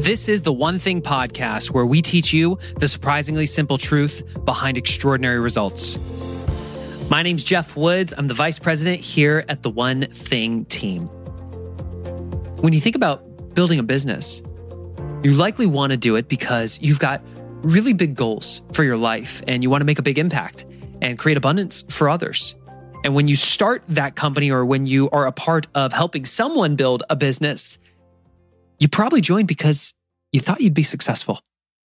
This is the One Thing podcast, where we teach you the surprisingly simple truth behind extraordinary results. My name's Jeff Woods. I'm the vice president here at the One Thing team. When you think about building a business, you likely want to do it because you've got really big goals for your life and you want to make a big impact and create abundance for others. And when you start that company, or when you are a part of helping someone build a business, you probably joined because you thought you'd be successful.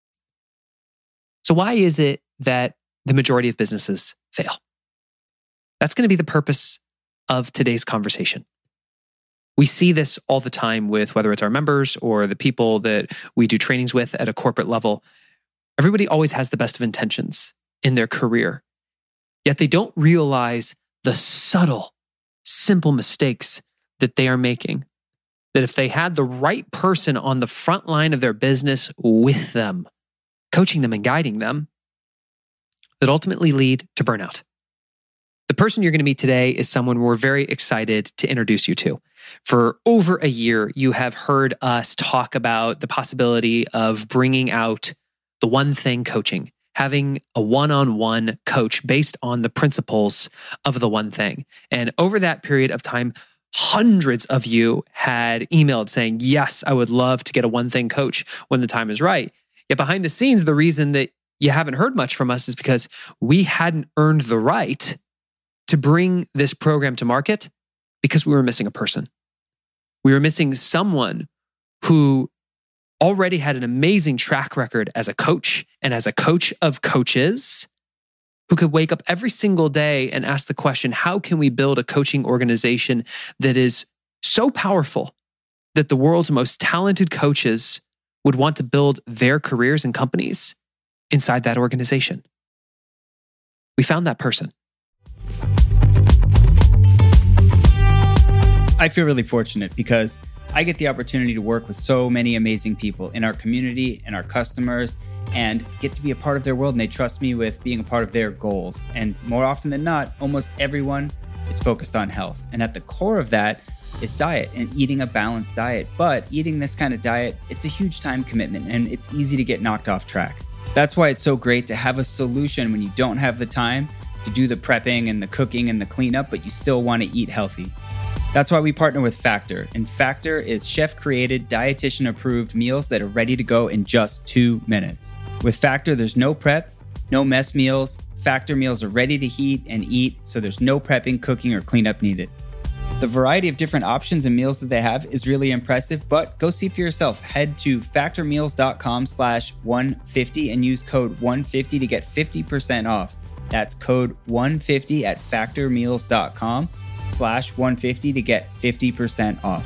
So why is it that the majority of businesses fail? That's going to be the purpose of today's conversation. We see this all the time with whether it's our members or the people that we do trainings with at a corporate level. Everybody always has the best of intentions in their career, yet they don't realize the subtle, simple mistakes that they are making. That if they had the right person on the front line of their business with them, coaching them and guiding them, that ultimately lead to burnout. The person you're going to meet today is someone we're very excited to introduce you to. For over a year, you have heard us talk about the possibility of bringing out the One Thing coaching, having a one-on-one coach based on the principles of the One Thing. And over that period of time, hundreds of you had emailed saying, yes, I would love to get a One Thing coach when the time is right. Yet behind the scenes, the reason that you haven't heard much from us is because we hadn't earned the right to bring this program to market because we were missing a person. We were missing someone who already had an amazing track record as a coach and as a coach of coaches, who could wake up every single day and ask the question, how can we build a coaching organization that is so powerful that the world's most talented coaches would want to build their careers and companies inside that organization? We found that person. I feel really fortunate because I get the opportunity to work with so many amazing people in our community and our customers, and get to be a part of their world, and they trust me with being a part of their goals. And more often than not, almost everyone is focused on health. And at the core of that is diet and eating a balanced diet. But eating this kind of diet, it's a huge time commitment and it's easy to get knocked off track. That's why it's so great to have a solution when you don't have the time to do the prepping and the cooking and the cleanup, but you still want to eat healthy. That's why we partner with Factor. And Factor is chef-created, dietitian-approved meals that are ready to go in just 2 minutes. With Factor, there's no prep, no mess meals. Factor meals are ready to heat and eat, so there's no prepping, cooking, or cleanup needed. The variety of different options and meals that they have is really impressive, but go see for yourself. Head to factormeals.com/150 and use code 150 to get 50% off. That's code 150 at factormeals.com/150 to get 50% off.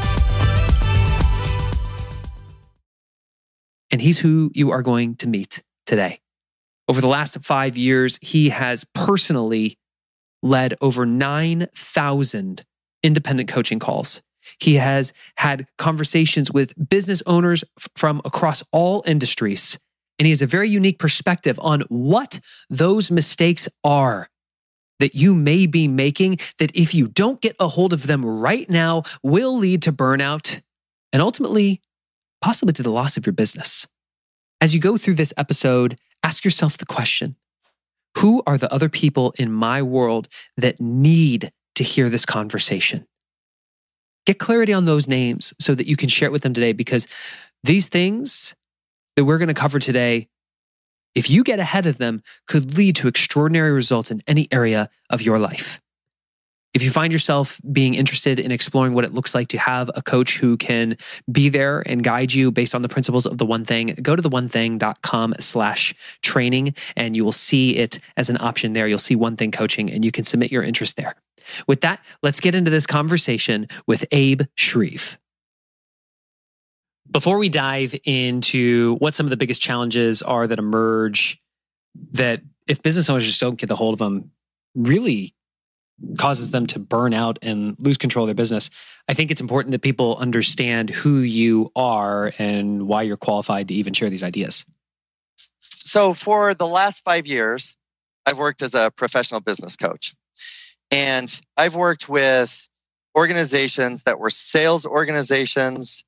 And he's who you are going to meet today. Over the last 5 years, he has personally led over 9,000 independent coaching calls. He has had conversations with business owners from across all industries. And he has a very unique perspective on what those mistakes are that you may be making, that if you don't get a hold of them right now, will lead to burnout and ultimately possibly to the loss of your business. As you go through this episode, ask yourself the question, who are the other people in my world that need to hear this conversation? Get clarity on those names so that you can share it with them today, because these things that we're going to cover today, if you get ahead of them, could lead to extraordinary results in any area of your life. If you find yourself being interested in exploring what it looks like to have a coach who can be there and guide you based on the principles of the One Thing, go to theonething.com/training and you will see it as an option there. You'll see One Thing coaching and you can submit your interest there. With that, let's get into this conversation with Abe Shreve. Before we dive into what some of the biggest challenges are that emerge, that if business owners just don't get the hold of them, really causes them to burn out and lose control of their business, I think it's important that people understand who you are and why you're qualified to even share these ideas. So for the last 5 years, I've worked as a professional business coach. And I've worked with organizations that were sales organizations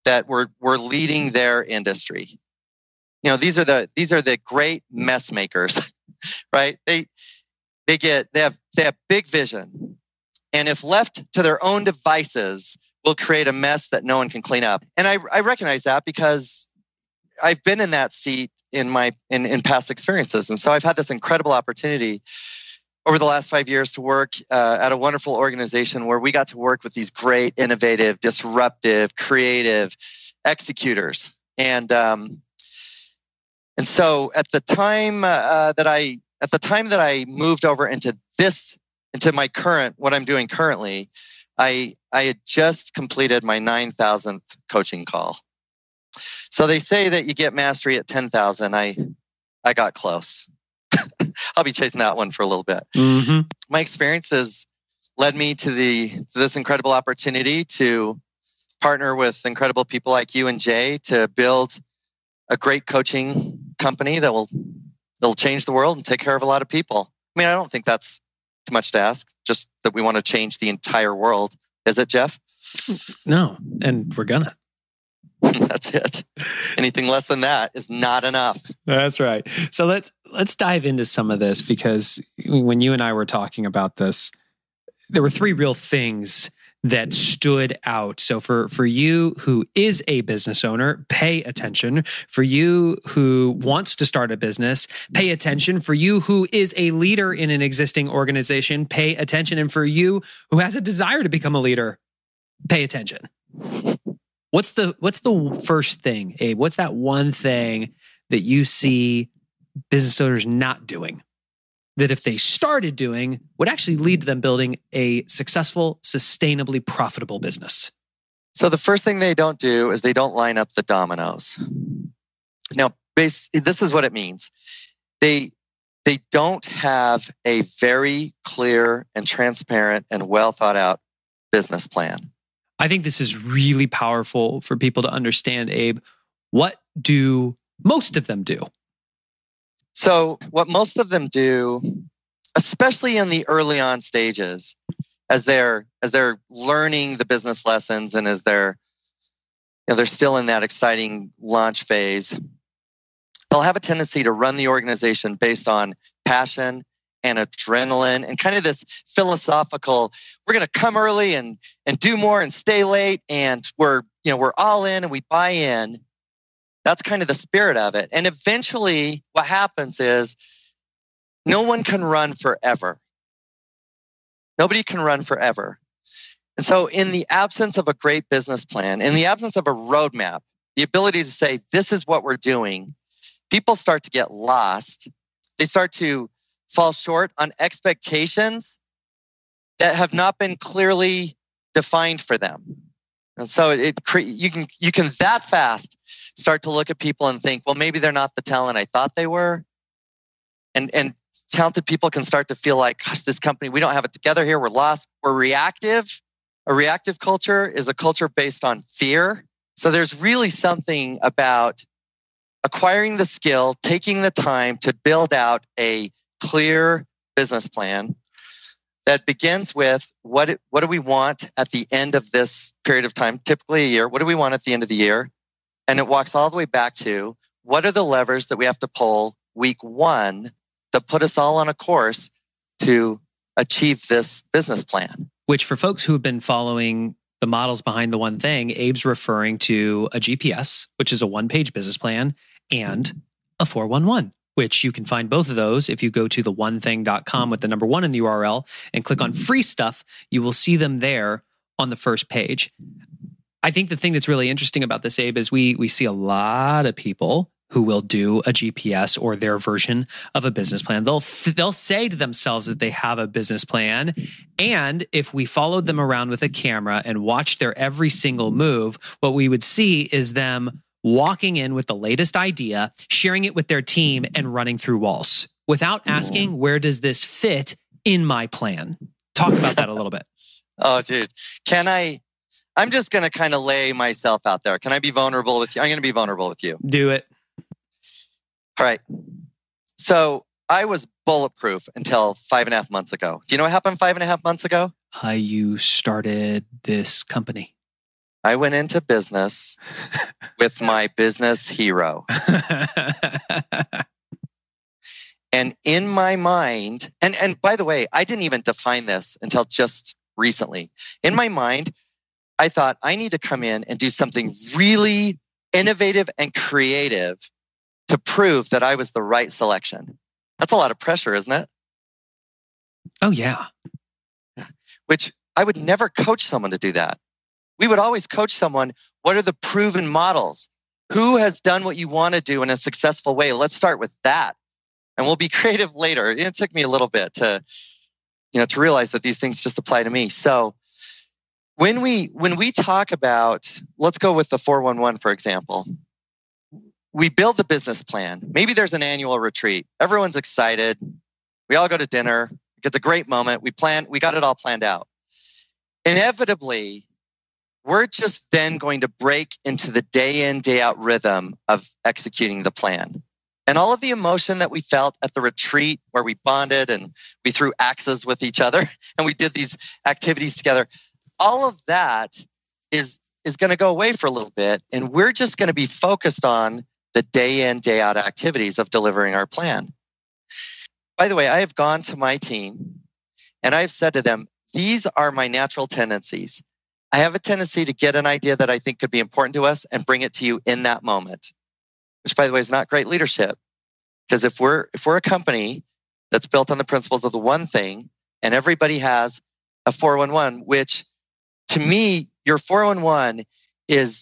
that we're leading their industry. You know, these are the great mess makers, right? They have big vision, and if left to their own devices, will create a mess that no one can clean up. And I recognize that because I've been in that seat in past experiences, and so I've had this incredible opportunity over the last 5 years to work at a wonderful organization where we got to work with these great, innovative, disruptive, creative executors. And so at the time that I moved over into what I'm doing currently, I had just completed my 9,000th coaching call. So they say that you get mastery at 10,000. I got close. I'll be chasing that one for a little bit. Mm-hmm. My experiences led me to this incredible opportunity to partner with incredible people like you and Jay to build a great coaching company that'll change the world and take care of a lot of people. I mean, I don't think that's too much to ask, just that we want to change the entire world. Is it, Jeff? No, and we're gonna. That's it. Anything less than that is not enough. That's right. So let's dive into some of this, because when you and I were talking about this, there were three real things that stood out. So for you who is a business owner, pay attention. For you who wants to start a business, pay attention. For you who is a leader in an existing organization, pay attention. And for you who has a desire to become a leader, pay attention. What's the first thing, Abe? What's that one thing that you see business owners not doing, that if they started doing, would actually lead to them building a successful, sustainably profitable business? So the first thing they don't do is they don't line up the dominoes. Now, this is what it means. They don't have a very clear and transparent and well thought out business plan. I think this is really powerful for people to understand, Abe. What do most of them do? So what most of them do, especially in the early on stages, as they're learning the business lessons and as they're still in that exciting launch phase, they'll have a tendency to run the organization based on passion and adrenaline and kind of this philosophical, we're going to come early and do more and stay late, and we're all in and we buy in. That's kind of the spirit of it. And eventually what happens is no one can run forever. Nobody can run forever. And so in the absence of a great business plan, in the absence of a roadmap, the ability to say, this is what we're doing, people start to get lost. They start to fall short on expectations that have not been clearly defined for them. And so you can that fast start to look at people and think, well, maybe they're not the talent I thought they were. And talented people can start to feel like, gosh, this company, we don't have it together here. We're lost. We're reactive. A reactive culture is a culture based on fear. So there's really something about acquiring the skill, taking the time to build out a clear business plan that begins with what do we want at the end of this period of time, typically a year. What do we want at the end of the year? And it walks all the way back to what are the levers that we have to pull week one that put us all on a course to achieve this business plan. Which, for folks who have been following the models behind the one thing, Abe's referring to a GPS, which is a one-page business plan, and a 411. Which you can find both of those if you go to theonething.com with the number 1 in the URL and click on free stuff. You will see them there on the first page. I think the thing that's really interesting about this, Abe, is we see a lot of people who will do a GPS or their version of a business plan. They'll say to themselves that they have a business plan. And if we followed them around with a camera and watched their every single move, what we would see is them walking in with the latest idea, sharing it with their team, and running through walls without asking, where does this fit in my plan? Talk about that a little bit. Oh, dude. I'm just going to kind of lay myself out there. Can I be vulnerable with you? I'm going to be vulnerable with you. Do it. All right. So I was bulletproof until 5.5 months ago. Do you know what happened 5.5 months ago? You started this company. I went into business with my business hero. And in my mind, and by the way, I didn't even define this until just recently. In my mind, I thought I need to come in and do something really innovative and creative to prove that I was the right selection. That's a lot of pressure, isn't it? Oh, yeah. Which I would never coach someone to do that. We would always coach someone, what are the proven models? Who has done what you want to do in a successful way? Let's start with that. And we'll be creative later. It took me a little bit to realize that these things just apply to me. So when we talk about, let's go with the 411, for example, we build the business plan. Maybe there's an annual retreat. Everyone's excited. We all go to dinner. It's a great moment. We got it all planned out. Inevitably, we're just then going to break into the day in, day out rhythm of executing the plan. And all of the emotion that we felt at the retreat where we bonded and we threw axes with each other and we did these activities together, all of that is going to go away for a little bit. And we're just going to be focused on the day in, day out activities of delivering our plan. By the way, I have gone to my team and I've said to them, these are my natural tendencies. I have a tendency to get an idea that I think could be important to us and bring it to you in that moment. Which, by the way, is not great leadership. Because if we're a company that's built on the principles of the one thing, and everybody has a 411, which to me, your 411 is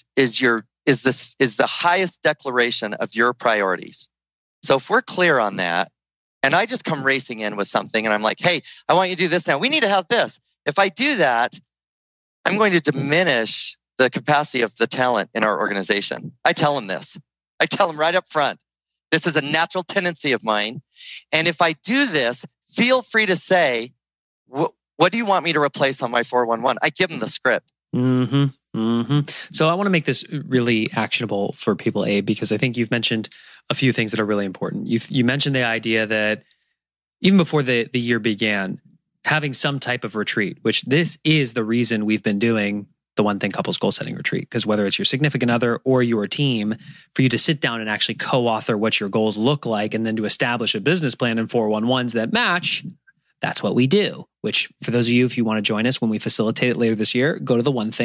the highest declaration of your priorities. So if we're clear on that, and I just come racing in with something, and I'm like, hey, I want you to do this now. We need to have this. If I do that, I'm going to diminish the capacity of the talent in our organization. I tell them this. I tell them right up front, this is a natural tendency of mine. And if I do this, feel free to say, what do you want me to replace on my 411? I give them the script. Mm-hmm. Mm-hmm. So I want to make this really actionable for people, Abe, because I think you've mentioned a few things that are really important. You mentioned the idea that even before the year began, having some type of retreat, which this is the reason we've been doing the One Thing Couples Goal Setting Retreat, because whether it's your significant other or your team, for you to sit down and actually co-author what your goals look like and then to establish a business plan and 411s that match, that's what we do. Which, for those of you, if you want to join us when we facilitate it later this year, go to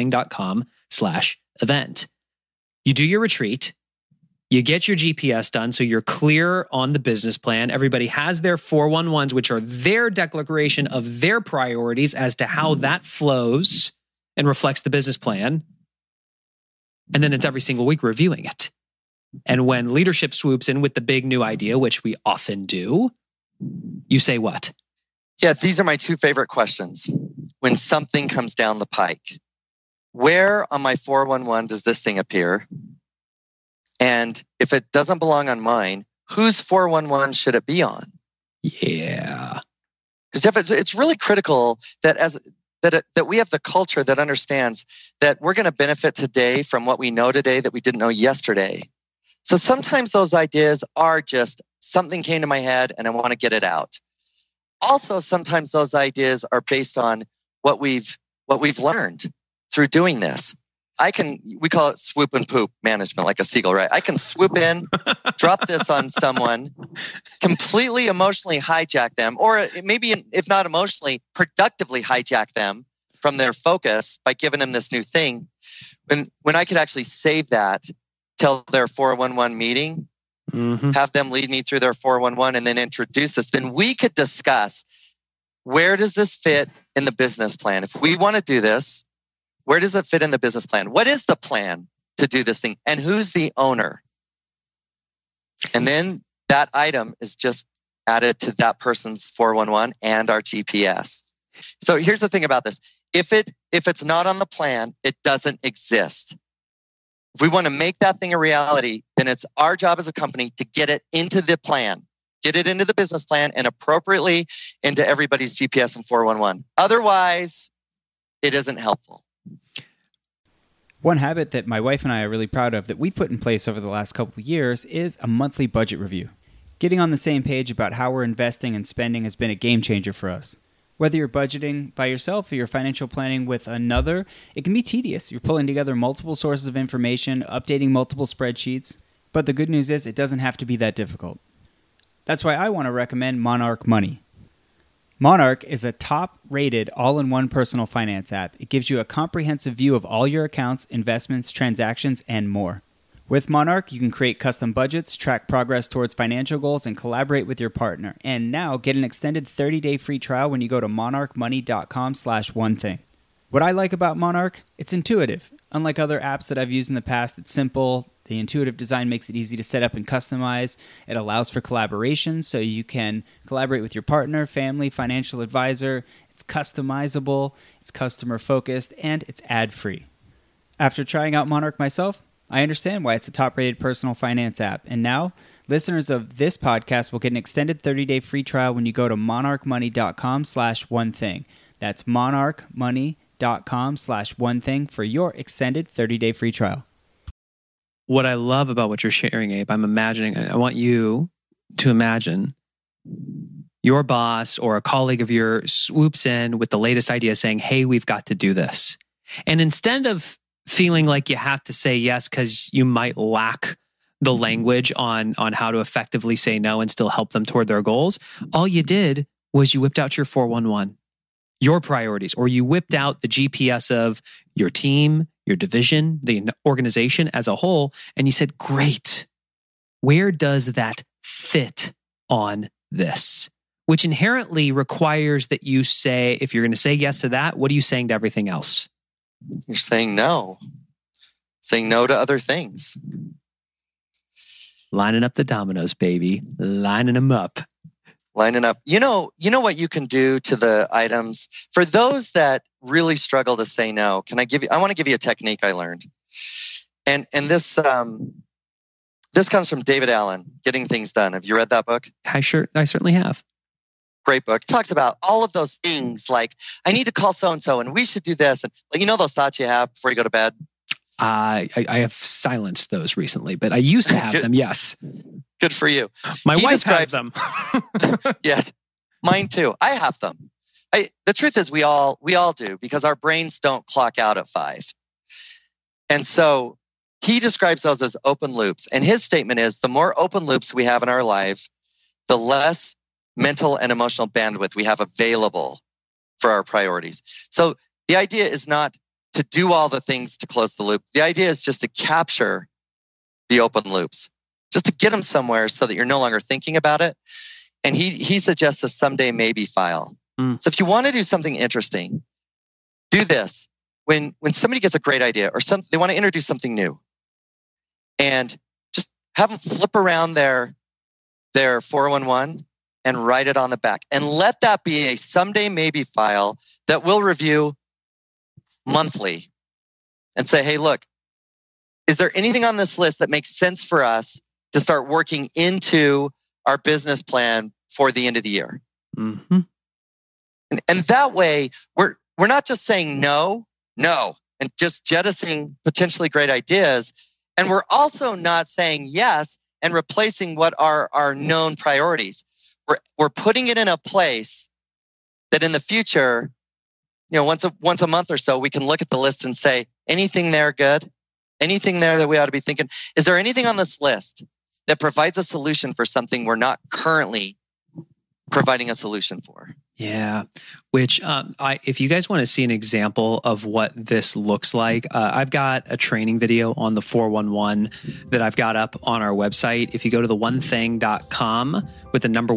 theonething.com/event. You do your retreat, you get your GPS done so you're clear on the business plan. Everybody has their 411s, which are their declaration of their priorities as to how that flows and reflects the business plan. And then it's every single week reviewing it. And when leadership swoops in with the big new idea, which we often do, you say what? Yeah, these are my two favorite questions. When something comes down the pike, where on my 411 does this thing appear? And if it doesn't belong on mine, whose 411 should it be on? Yeah. Because Jeff, it's really critical that that we have the culture that understands that we're going to benefit today from what we know today that we didn't know yesterday. So sometimes those ideas are just something came to my head and I want to get it out. Also, sometimes those ideas are based on what we've learned through doing this. We call it swoop and poop management, like a seagull, right? I can swoop in, drop this on someone, completely emotionally hijack them, or maybe if not emotionally, productively hijack them from their focus by giving them this new thing. When I could actually save that till their 411 meeting, have them lead me through their 411 and then introduce us, then we could discuss, where does this fit in the business plan? If we want to do this, where does it fit in the business plan? What is the plan to do this thing? And who's the owner? And then that item is just added to that person's 411 and our GPS. So here's the thing about this. If it's not on the plan, it doesn't exist. If we want to make that thing a reality, then it's our job as a company to get it into the plan, get it into the business plan and appropriately into everybody's GPS and 411. Otherwise, it isn't helpful. One habit that my wife and I are really proud of that we put in place over the last couple of years is a monthly budget review. Getting on the same page about how we're investing and spending has been a game changer for us. Whether you're budgeting by yourself or you're financial planning with another, it can be tedious. You're pulling together multiple sources of information, updating multiple spreadsheets. But the good news is it doesn't have to be that difficult. That's why I want to recommend Monarch Money. Monarch is a top-rated all-in-one personal finance app. It gives you a comprehensive view of all your accounts, investments, transactions, and more. With Monarch, you can create custom budgets, track progress towards financial goals, and collaborate with your partner. And now, get an extended 30-day free trial when you go to monarchmoney.com/onething. What I like about Monarch, it's intuitive. Unlike other apps that I've used in the past, it's simple. The intuitive design makes it easy to set up and customize. It allows for collaboration, so you can collaborate with your partner, family, financial advisor. It's customizable, it's customer-focused, and it's ad-free. After trying out Monarch myself, I understand why it's a top-rated personal finance app. And now, listeners of this podcast will get an extended 30-day free trial when you go to monarchmoney.com/onething. That's monarchmoney.com/onething for your extended 30-day free trial. What I love about what you're sharing, Abe, I want you to imagine your boss or a colleague of yours swoops in with the latest idea saying, hey, we've got to do this. And instead of feeling like you have to say yes because you might lack the language on how to effectively say no and still help them toward their goals, all you did was you whipped out your 411, your priorities, or you whipped out the GPS of your team, your division, the organization as a whole, and you said, great, where does that fit on this? Which inherently requires that you say, if you're going to say yes to that, what are you saying to everything else? You're saying no. Saying no to other things. Lining up the dominoes, baby. Lining them up. Lining up. You know what you can do to the items for those that really struggle to say no. I want to give you a technique I learned. And this comes from David Allen, Getting Things Done. Have you read that book? I certainly have. Great book. It talks about all of those things like, I need to call so-and-so and we should do this. And those thoughts you have before you go to bed? I have silenced those recently, but I used to have them, yes. Good for you. My wife has them. Yes, mine too. I have them. The truth is we all do because our brains don't clock out at 5. And so he describes those as open loops. And his statement is the more open loops we have in our life, the less mental and emotional bandwidth we have available for our priorities. So the idea is not to do all the things to close the loop. The idea is just to capture the open loops, just to get them somewhere so that you're no longer thinking about it. And he suggests a someday maybe file. So if you want to do something interesting, do this. When somebody gets a great idea or they want to introduce something new, and just have them flip around their 411 and write it on the back. And let that be a someday maybe file that we'll review monthly and say, hey, look, is there anything on this list that makes sense for us to start working into our business plan for the end of the year? Mm-hmm. And that way, we're not just saying no, and just jettisoning potentially great ideas. And we're also not saying yes and replacing what are our known priorities. We're putting it in a place that in the future, once a month or so, we can look at the list and say, anything there good? Anything there that we ought to be thinking? Is there anything on this list that provides a solution for something we're not currently providing a solution for? Yeah, which if you guys want to see an example of what this looks like, I've got a training video on the 411 that I've got up on our website. If you go to theonething.com with the number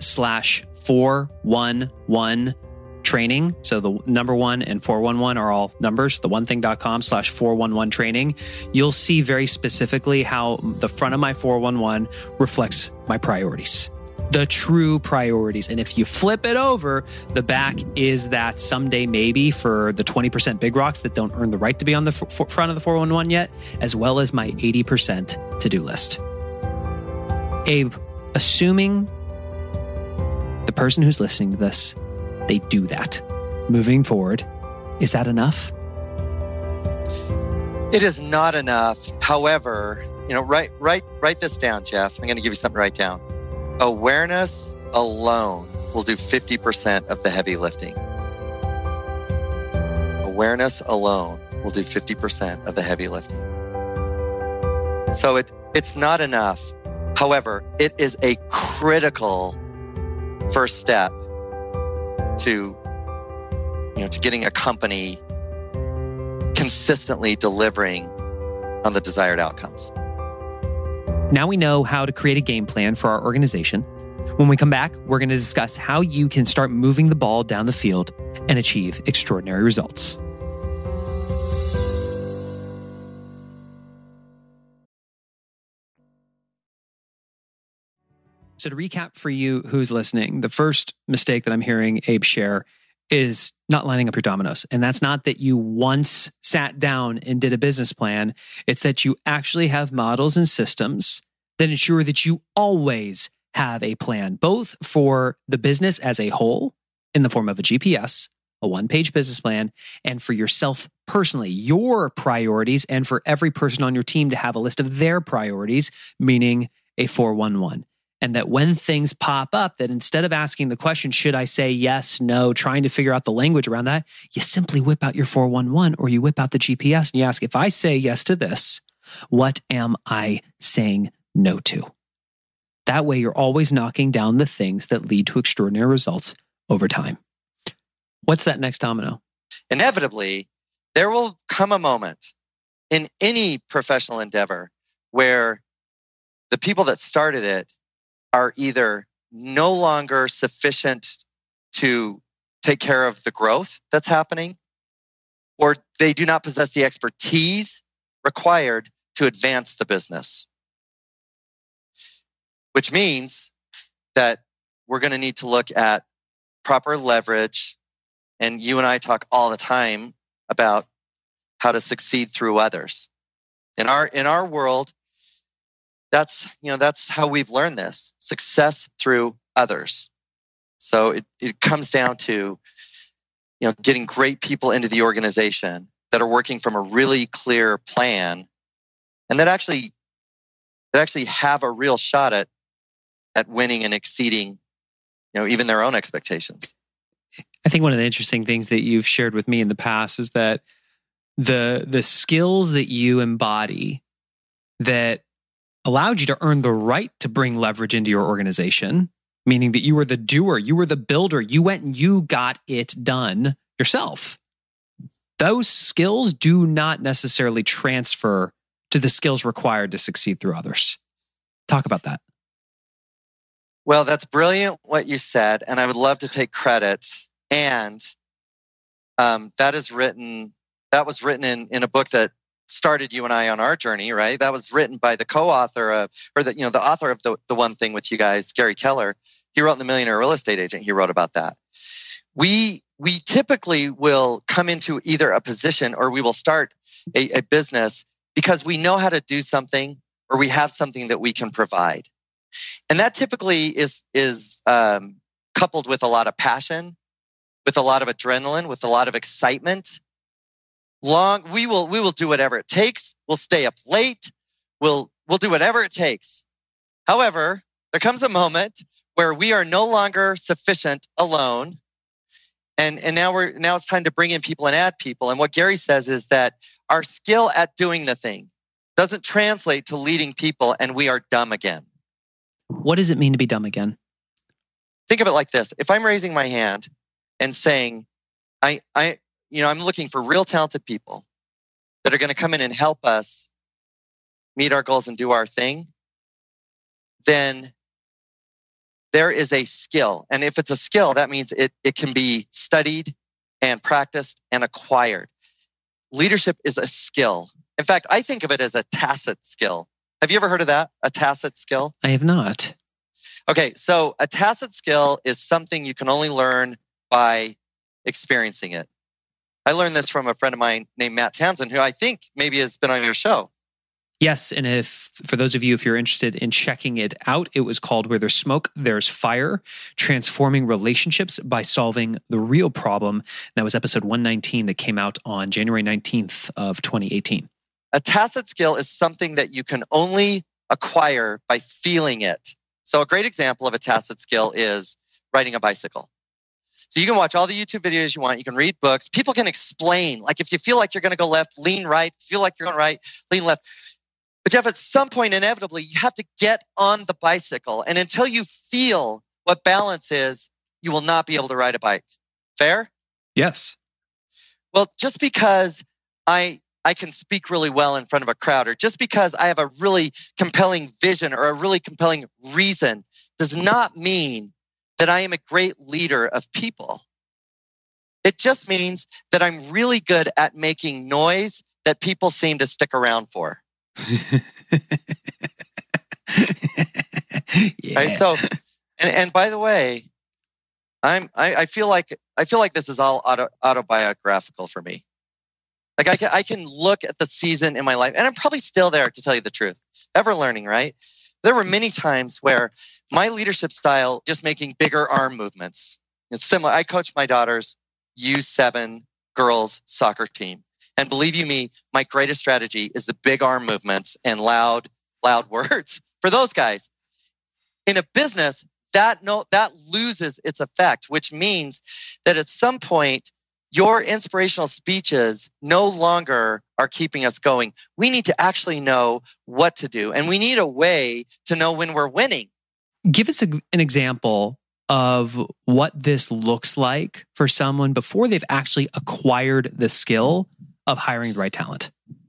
1/411 training. So the number 1 and 411 are all numbers, theonething.com/411 training. You'll see very specifically how the front of my 411 reflects my priorities. The true priorities. And if you flip it over, the back is that someday maybe for the 20% big rocks that don't earn the right to be on the front of the 411 yet, as well as my 80% to-do list. Abe, assuming the person who's listening to this, they do that moving forward, is that enough? It is not enough. However, write this down, Jeff. I'm going to give you something to write down. Awareness alone will do 50% of the heavy lifting. Awareness alone will do 50% of the heavy lifting. So it's not enough. However, it is a critical first step to getting a company consistently delivering on the desired outcomes. Now we know how to create a game plan for our organization. When we come back, we're going to discuss how you can start moving the ball down the field and achieve extraordinary results. So to recap for you who's listening, the first mistake that I'm hearing Abe share is not lining up your dominoes. And that's not that you once sat down and did a business plan. It's that you actually have models and systems that ensure that you always have a plan, both for the business as a whole in the form of a GPS, a one-page business plan, and for yourself personally, your priorities, and for every person on your team to have a list of their priorities, meaning a 411. And that when things pop up, that instead of asking the question, should I say yes, no, trying to figure out the language around that, you simply whip out your 411 or you whip out the GPS and you ask, if I say yes to this, what am I saying no to? That way, you're always knocking down the things that lead to extraordinary results over time. What's that next domino? Inevitably, there will come a moment in any professional endeavor where the people that started it are either no longer sufficient to take care of the growth that's happening, or they do not possess the expertise required to advance the business. Which means that we're going to need to look at proper leverage. And you and I talk all the time about how to succeed through others. In our world, that's how we've learned this: success through others. So it comes down to getting great people into the organization that are working from a really clear plan, and that actually have a real shot at winning and exceeding even their own expectations. I think one of the interesting things that you've shared with me in the past is that the skills that you embody that allowed you to earn the right to bring leverage into your organization, meaning that you were the doer, you were the builder, you went and you got it done yourself. Those skills do not necessarily transfer to the skills required to succeed through others. Talk about that. Well, that's brilliant what you said, and I would love to take credit. And that was written in a book that started you and I on our journey, right? That was written by the co-author of, or the author of the One Thing with you guys, Gary Keller. He wrote in The Millionaire Real Estate Agent. He wrote about that. We typically will come into either a position or we will start a business because we know how to do something or we have something that we can provide. And that typically is coupled with a lot of passion, with a lot of adrenaline, with a lot of excitement. We will do whatever it takes. We'll stay up late. We'll do whatever it takes. However, there comes a moment where we are no longer sufficient alone. And now it's time to bring in people and add people. And what Gary says is that our skill at doing the thing doesn't translate to leading people, and we are dumb again. What does it mean to be dumb again? Think of it like this. If I'm raising my hand and saying, I'm looking for real talented people that are going to come in and help us meet our goals and do our thing, then there is a skill. And if it's a skill, that means it can be studied and practiced and acquired. Leadership is a skill. In fact, I think of it as a tacit skill. Have you ever heard of that? A tacit skill? I have not. Okay, so a tacit skill is something you can only learn by experiencing it. I learned this from a friend of mine named Matt Townsend, who I think maybe has been on your show. Yes, and for those of you, if you're interested in checking it out, it was called Where There's Smoke, There's Fire, Transforming Relationships by Solving the Real Problem. And that was episode 119 that came out on January 19th of 2018. A tacit skill is something that you can only acquire by feeling it. So a great example of a tacit skill is riding a bicycle. So you can watch all the YouTube videos you want. You can read books. People can explain. Like if you feel like you're going to go left, lean right. Feel like you're going right, lean left. But Jeff, at some point, inevitably, you have to get on the bicycle. And until you feel what balance is, you will not be able to ride a bike. Fair? Yes. Well, just because I can speak really well in front of a crowd, or just because I have a really compelling vision or a really compelling reason, does not mean that I am a great leader of people. It just means that I'm really good at making noise that people seem to stick around for. Yeah. Right? So, and by the way, I feel like this is all autobiographical for me. Like I can look at the season in my life, and I'm probably still there, to tell you the truth. Ever learning, right? There were many times where my leadership style, just making bigger arm movements. It's similar. I coach my daughter's U7 girls soccer team. And believe you me, my greatest strategy is the big arm movements and loud words for those guys. In a business, that loses its effect, which means that at some point, your inspirational speeches no longer are keeping us going. We need to actually know what to do, and we need a way to know when we're winning. Give us an example of what this looks like for someone before they've actually acquired the skill of hiring the right talent.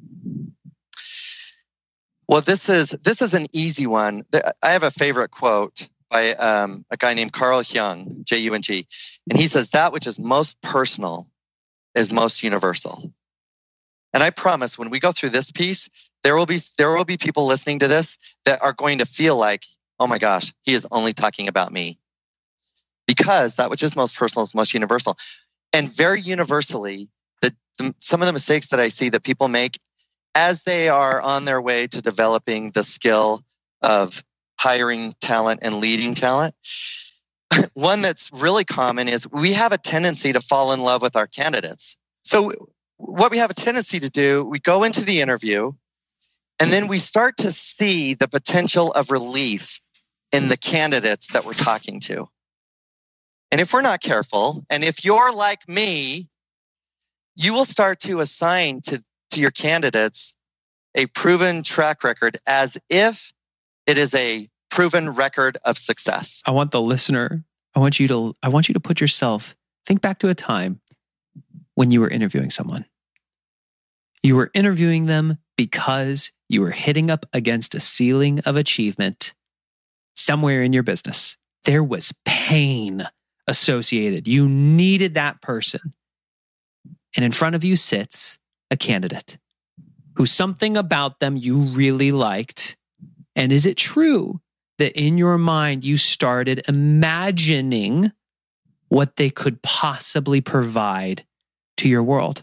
Well, this is an easy one. I have a favorite quote by a guy named Carl Jung, Jung, and he says, "That which is most personal is most universal." And I promise, when we go through this piece, there will be people listening to this that are going to feel like, "Oh my gosh, he is only talking about me," because that which is most personal is most universal. And very universally, some of the mistakes that I see that people make as they are on their way to developing the skill of hiring talent and leading talent, one that's really common is we have a tendency to fall in love with our candidates. So what we have a tendency to do, we go into the interview and then we start to see the potential of relief in the candidates that we're talking to. And if we're not careful, and if you're like me, you will start to assign to your candidates a proven track record as if it is a proven record of success. I want the listener, I want you to put yourself, think back to a time when you were interviewing someone. You were interviewing them because you were hitting up against a ceiling of achievement somewhere in your business. There was pain associated. You needed that person. And in front of you sits a candidate who something about them you really liked. And is it true that in your mind you started imagining what they could possibly provide to your world?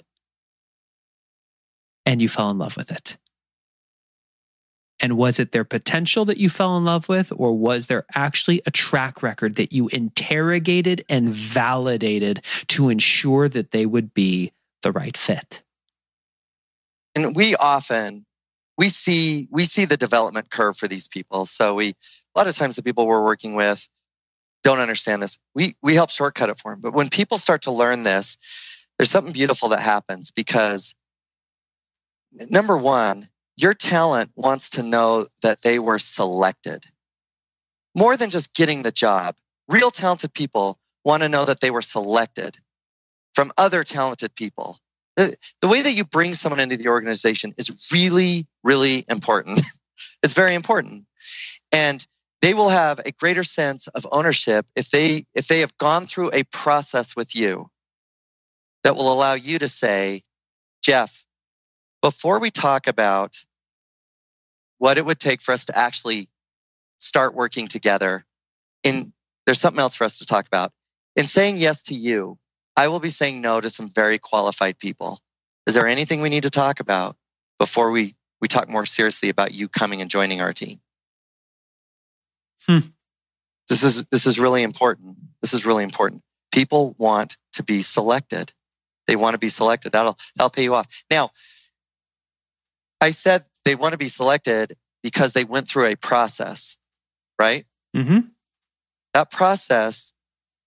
And you fell in love with it. And was it their potential that you fell in love with, or was there actually a track record that you interrogated and validated to ensure that they would be the right fit? And we see the development curve for these people. So a lot of times the people we're working with don't understand this. We help shortcut it for them. But when people start to learn this, there's something beautiful that happens, because number one, your talent wants to know that they were selected. More than just getting the job, real talented people want to know that they were selected from other talented people. The way that you bring someone into the organization is really, really important. It's very important. And they will have a greater sense of ownership if they have gone through a process with you that will allow you to say, "Jeff, before we talk about what it would take for us to actually start working together, there's something else for us to talk about. In saying yes to you, I will be saying no to some very qualified people. Is there anything we need to talk about before we talk more seriously about you coming and joining our team?" This is really important. This is really important. People want to be selected. They want to be selected. That'll pay you off. Now, I said they want to be selected because they went through a process, right? Mm-hmm. That process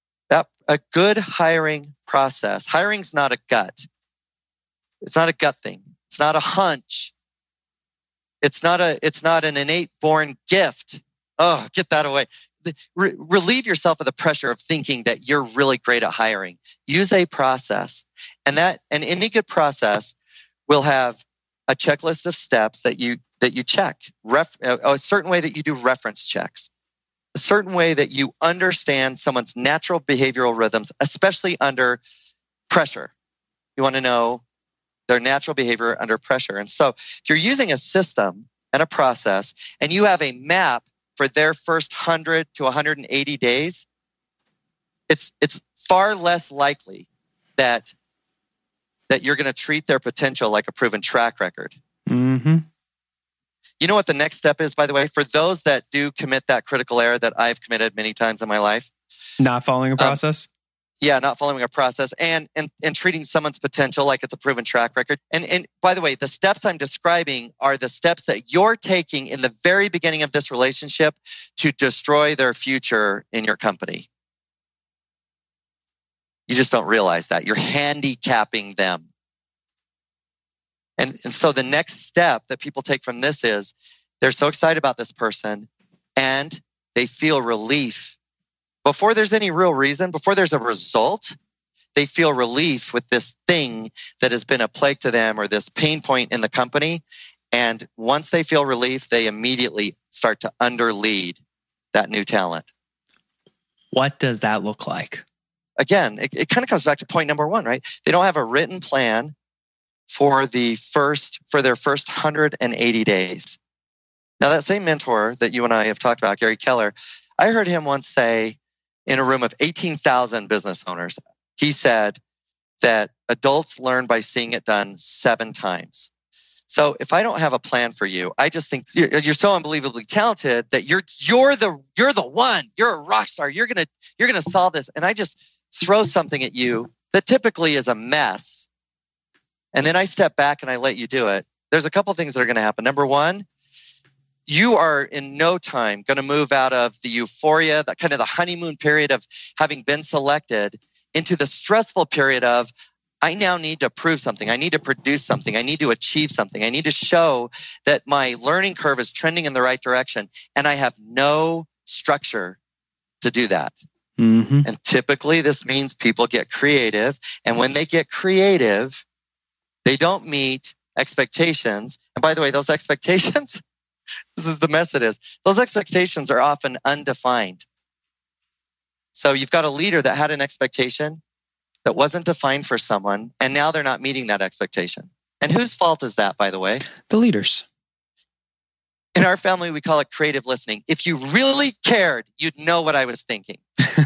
a good hiring process. Hiring's not a gut. It's not a gut thing. It's not a hunch. It's not an innate born gift. Oh, get that away. Relieve yourself of the pressure of thinking that you're really great at hiring. Use a process. And any good process will have a checklist of steps that you check. A certain way that you do reference checks. A certain way that you understand someone's natural behavioral rhythms, especially under pressure. You want to know their natural behavior under pressure. And so if you're using a system and a process and you have a map for their first 100 to 180 days, it's far less likely that you're going to treat their potential like a proven track record. Mm-hmm. You know what the next step is, by the way, for those that do commit that critical error that I've committed many times in my life? Not following a process? Yeah, not following a process and treating someone's potential like it's a proven track record. And by the way, the steps I'm describing are the steps that you're taking in the very beginning of this relationship to destroy their future in your company. You just don't realize that. You're handicapping them. And so the next step that people take from this is they're so excited about this person and they feel relief. Before there's any real reason, before there's a result, they feel relief with this thing that has been a plague to them or this pain point in the company. And once they feel relief, they immediately start to underlead that new talent. What does that look like? Again, it kind of comes back to point number one, right? They don't have a written plan for their first 180 days. Now, that same mentor that you and I have talked about, Gary Keller, I heard him once say in a room of 18,000 business owners, he said that adults learn by seeing it done 7 times. So if I don't have a plan for you, I just think you're so unbelievably talented that you're the one. You're a rock star. You're gonna solve this. And I just throw something at you that typically is a mess. And then I step back and I let you do it. There's a couple things that are going to happen. Number one, you are in no time going to move out of the euphoria, that kind of the honeymoon period of having been selected, into the stressful period of, I now need to prove something. I need to produce something. I need to achieve something. I need to show that my learning curve is trending in the right direction. And I have no structure to do that. Mm-hmm. And typically this means people get creative. And when they get creative, they don't meet expectations. And by the way, those expectations, this is the mess it is. Those expectations are often undefined. So you've got a leader that had an expectation that wasn't defined for someone, and now they're not meeting that expectation. And whose fault is that, by the way? The leaders. In our family, we call it creative listening. If you really cared, you'd know what I was thinking.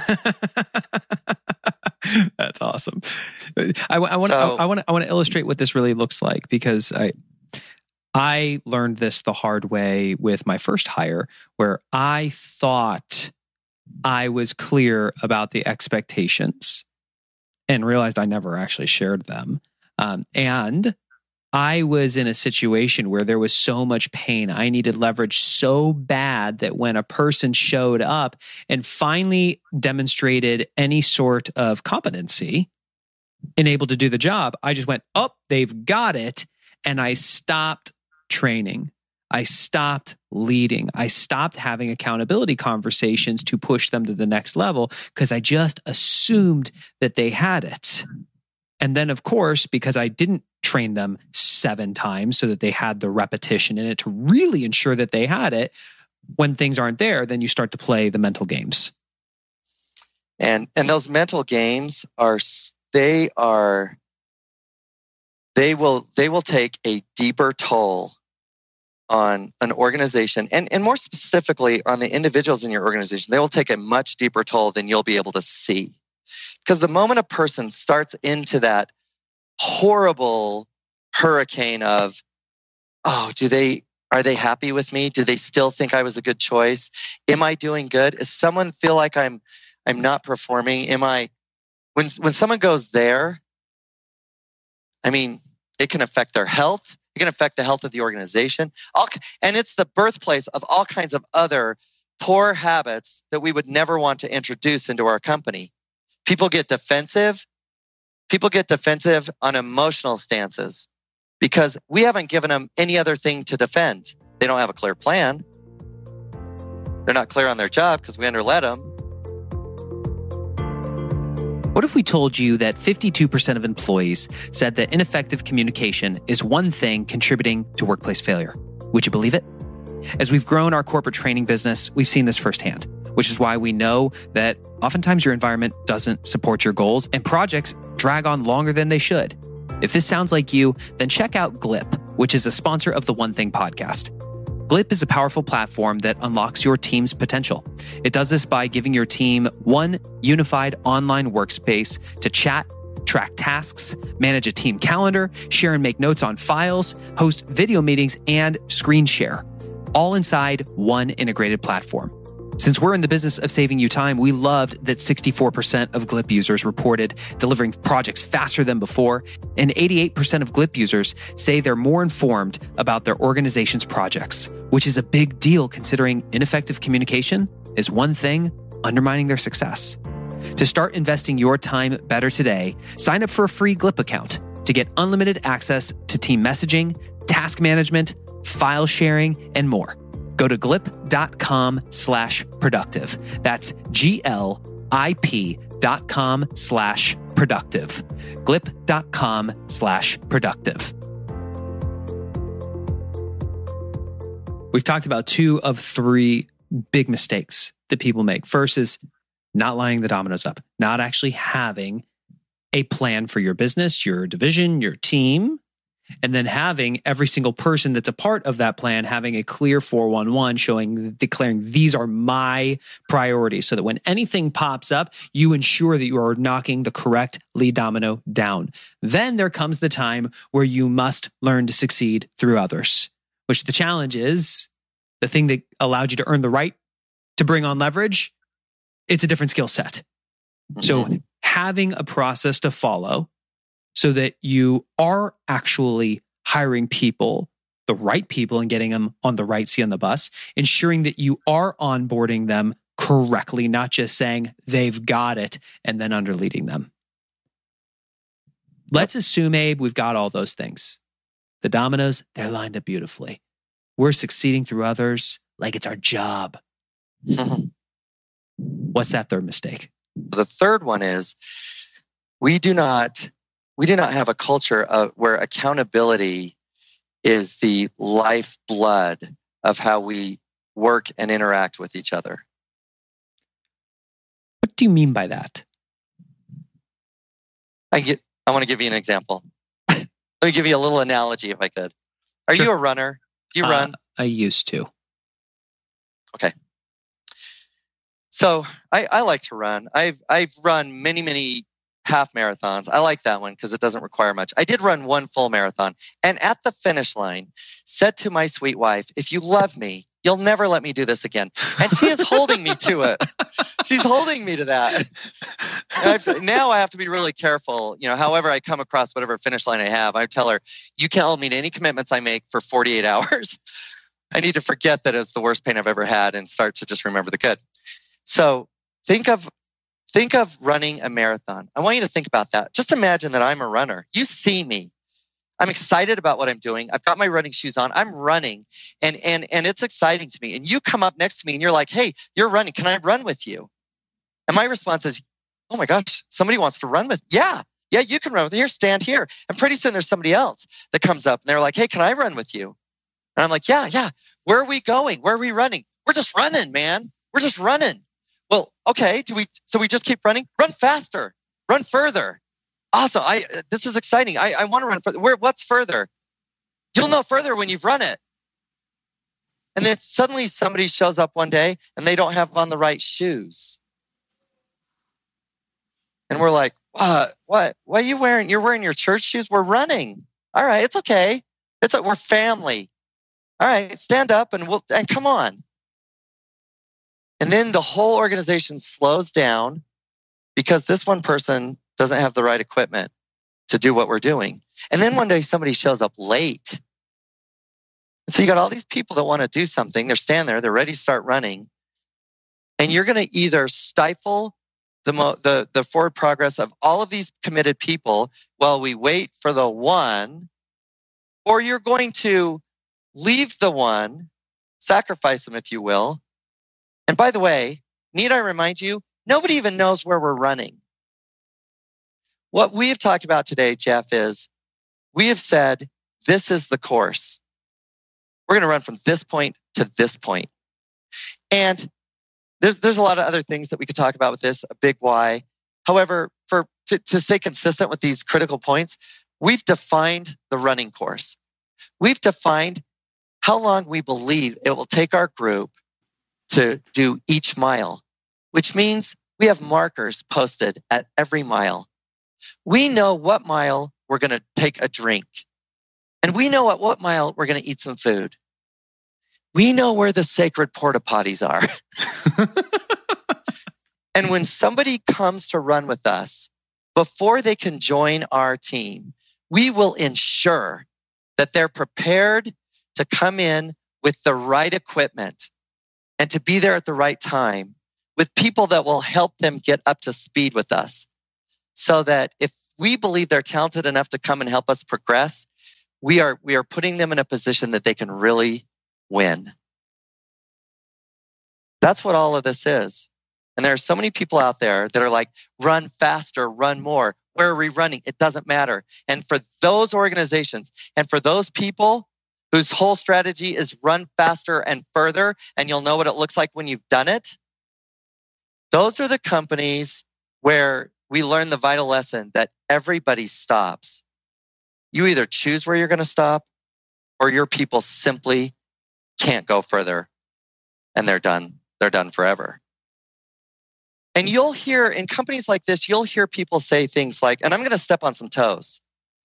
That's awesome. I want to illustrate what this really looks like, because I learned this the hard way with my first hire, where I thought I was clear about the expectations and realized I never actually shared them. And I was in a situation where there was so much pain. I needed leverage so bad that when a person showed up and finally demonstrated any sort of competency and able to do the job, I just went, oh, they've got it. And I stopped training. I stopped leading. I stopped having accountability conversations to push them to the next level because I just assumed that they had it. And then, of course, because I didn't train them 7 times so that they had the repetition in it to really ensure that they had it, when things aren't there, then you start to play the mental games. And those mental games they will take a deeper toll on an organization, and more specifically on the individuals in your organization. They will take a much deeper toll than you'll be able to see. Because the moment a person starts into that horrible hurricane of, oh, are they happy with me? Do they still think I was a good choice? Am I doing good? Does someone feel like I'm not performing? When someone goes there, I mean, it can affect their health. It can affect the health of the organization. And it's the birthplace of all kinds of other poor habits that we would never want to introduce into our company. People get defensive. People get defensive on emotional stances because we haven't given them any other thing to defend. They don't have a clear plan. They're not clear on their job because we underlet them. What if we told you that 52% of employees said that ineffective communication is one thing contributing to workplace failure? Would you believe it? As we've grown our corporate training business, we've seen this firsthand, which is why we know that oftentimes your environment doesn't support your goals and projects drag on longer than they should. If this sounds like you, then check out Glip, which is a sponsor of the One Thing podcast. Glip is a powerful platform that unlocks your team's potential. It does this by giving your team one unified online workspace to chat, track tasks, manage a team calendar, share and make notes on files, host video meetings, and screen share, all inside one integrated platform. Since we're in the business of saving you time, we loved that 64% of Glip users reported delivering projects faster than before, and 88% of Glip users say they're more informed about their organization's projects, which is a big deal considering ineffective communication is one thing undermining their success. To start investing your time better today, sign up for a free Glip account to get unlimited access to team messaging, task management, file sharing, and more. Go to glip.com/productive. That's glip.com/productive. glip.com/productive. We've talked about 2 of 3 big mistakes that people make. First is not lining the dominoes up, not actually having a plan for your business, your division, your team, and then having every single person that's a part of that plan having a clear 411 declaring these are my priorities so that when anything pops up, you ensure that you are knocking the correct lead domino down. Then there comes the time where you must learn to succeed through others, which the challenge is the thing that allowed you to earn the right to bring on leverage. It's a different skill set. Mm-hmm. So having a process to follow so that you are actually hiring people, the right people, and getting them on the right seat on the bus, ensuring that you are onboarding them correctly, not just saying they've got it and then underleading them. Let's assume, Abe, we've got all those things. The dominoes, they're lined up beautifully. We're succeeding through others like it's our job. What's that third mistake? The third one is we do not have a culture where accountability is the lifeblood of how we work and interact with each other. What do you mean by that? I want to give you an example. Let me give you a little analogy if I could. Are you a runner? Do you run? I used to. Okay. So I like to run. I've run many half marathons. I like that one because it doesn't require much. I did run one full marathon, and at the finish line said to my sweet wife, if you love me, you'll never let me do this again. And she is holding me to it. She's holding me to that. Now I have to be really careful. However I come across whatever finish line I have, I tell her, you can't hold me to any commitments I make for 48 hours. I need to forget that it's the worst pain I've ever had and start to just remember the good. So think of running a marathon. I want you to think about that. Just imagine that I'm a runner. You see me. I'm excited about what I'm doing. I've got my running shoes on. I'm running and it's exciting to me. And you come up next to me and you're like, hey, you're running. Can I run with you? And my response is, oh my gosh, somebody wants to run with me. Yeah, you can run with me. Here, stand here. And pretty soon there's somebody else that comes up and they're like, hey, can I run with you? And I'm like, yeah. Where are we going? Where are we running? We're just running, man. We're just running. Well, okay. So we just keep running? Run faster. Run further. Awesome. This is exciting. I want to run further. What's further? You'll know further when you've run it. And then suddenly somebody shows up one day and they don't have on the right shoes. And we're like, what are you wearing? You're wearing your church shoes? We're running. All right. It's okay. We're family. All right. Stand up and come on. And then the whole organization slows down because this one person doesn't have the right equipment to do what we're doing. And then one day somebody shows up late. So you got all these people that want to do something. They're standing there. They're ready to start running. And you're going to either stifle the forward progress of all of these committed people while we wait for the one, or you're going to leave the one, sacrifice them, if you will. And by the way, need I remind you, nobody even knows where we're running. What we've talked about today, Jeff, is we have said, this is the course. We're going to run from this point to this point. And there's a lot of other things that we could talk about with this, a big why. However, to stay consistent with these critical points, we've defined the running course. We've defined how long we believe it will take our group to do each mile, which means we have markers posted at every mile. We know what mile we're going to take a drink. And we know at what mile we're going to eat some food. We know where the sacred porta potties are. And when somebody comes to run with us, before they can join our team, we will ensure that they're prepared to come in with the right equipment and to be there at the right time with people that will help them get up to speed with us. So that if we believe they're talented enough to come and help us progress, we are putting them in a position that they can really win. That's what all of this is. And there are so many people out there that are like, run faster, run more. Where are we running? It doesn't matter. And for those organizations and for those people whose whole strategy is run faster and further, and you'll know what it looks like when you've done it, those are the companies where we learn the vital lesson that everybody stops. You either choose where you're going to stop, or your people simply can't go further and they're done. They're done forever. And you'll hear in companies like this, you'll hear people say things like, and I'm going to step on some toes.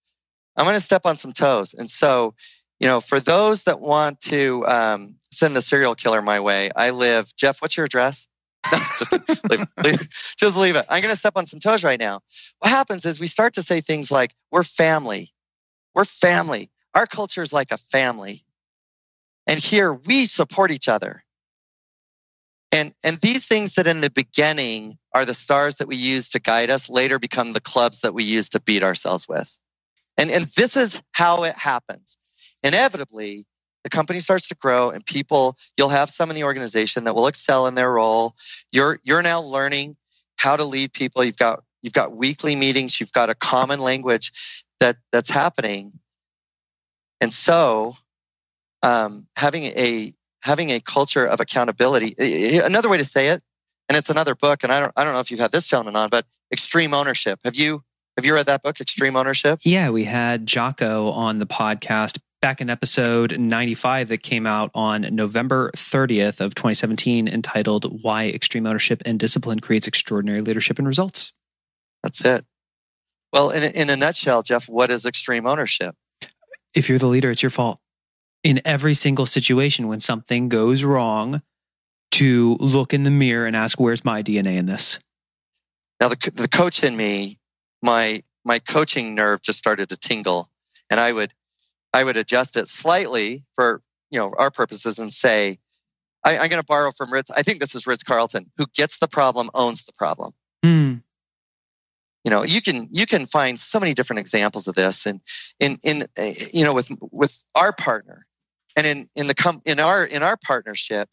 And so, for those that want to send the serial killer my way, I live, Jeff, what's your address? No, just leave it. I'm going to step on some toes right now. What happens is we start to say things like, we're family. We're family. Our culture is like a family. And here we support each other. And these things that in the beginning are the stars that we use to guide us later become the clubs that we use to beat ourselves with. And this is how it happens. Inevitably, the company starts to grow and you'll have some in the organization that will excel in their role. You're now learning how to lead people. You've got weekly meetings. You've got a common language that's happening. And so, having a culture of accountability, another way to say it, and it's another book, and I don't know if you've had this gentleman on, but Extreme Ownership. Have you read that book, Extreme Ownership? Yeah, we had Jocko on the podcast back in episode 95 that came out on November 30th of 2017, entitled Why Extreme Ownership and Discipline Creates Extraordinary Leadership and Results. That's it. Well, in a nutshell, Jeff, what is extreme ownership? If you're the leader, it's your fault. In every single situation when something goes wrong, to look in the mirror and ask, where's my DNA in this? Now, the coach in me, my coaching nerve just started to tingle, and I would adjust it slightly for our purposes and say, I'm going to borrow from Ritz. I think this is Ritz Carlton. Who gets the problem owns the problem. You can find so many different examples of this, and with our partner, and in our partnership,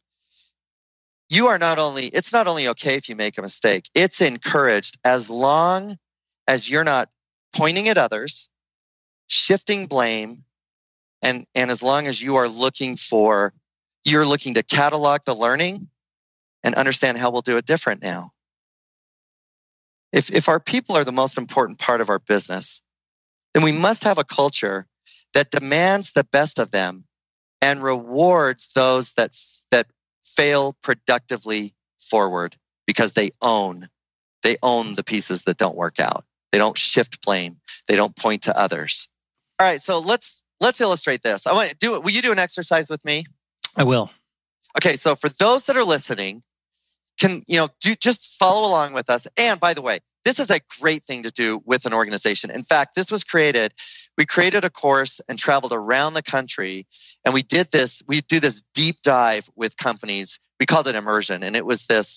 it's not only okay if you make a mistake. It's encouraged as long as you're not pointing at others, shifting blame, and as long as you're looking to catalog the learning and understand how we'll do it different now. If our people are the most important part of our business, then we must have a culture that demands the best of them and rewards those that fail productively forward because they own the pieces that don't work out. They don't shift blame. They don't point to others. All right, so let's illustrate this. I want to do it. Will you do an exercise with me? I will. Okay, so for those that are listening, just follow along with us. And by the way, this is a great thing to do with an organization. In fact, we created a course and traveled around the country, and we do this deep dive with companies. We called it immersion, and it was this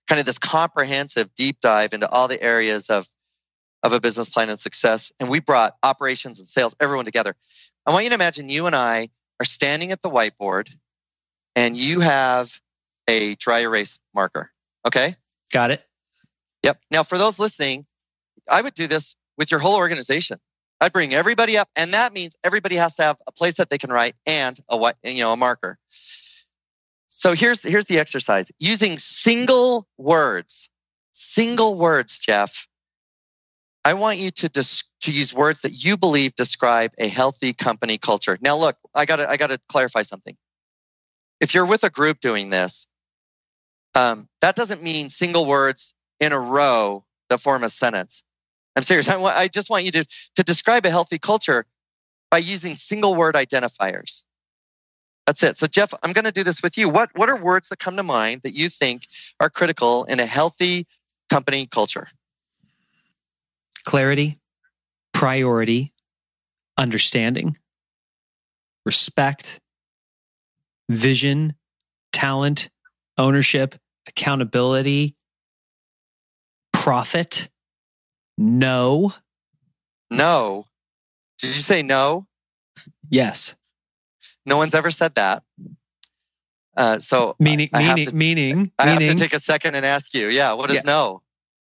kind of this comprehensive deep dive into all the areas of a business plan and success. And we brought operations and sales, everyone together. I want you to imagine you and I are standing at the whiteboard and you have a dry erase marker. Okay? Got it. Yep. Now, for those listening, I would do this with your whole organization. I'd bring everybody up, and that means everybody has to have a place that they can write and a marker. So here's the exercise. Using single words, Jeff. I want you to use words that you believe describe a healthy company culture. Now, look, I gotta clarify something. If you're with a group doing this, that doesn't mean single words in a row that form a sentence. I'm serious. I just want you to describe a healthy culture by using single word identifiers. That's it. So, Jeff, I'm going to do this with you. What are words that come to mind that you think are critical in a healthy company culture? Clarity, priority, understanding, respect, vision, talent, ownership, accountability, profit, no. No. Did you say no? Yes. No one's ever said that. So meaning, I have to take a second and ask you. Yeah. What is no?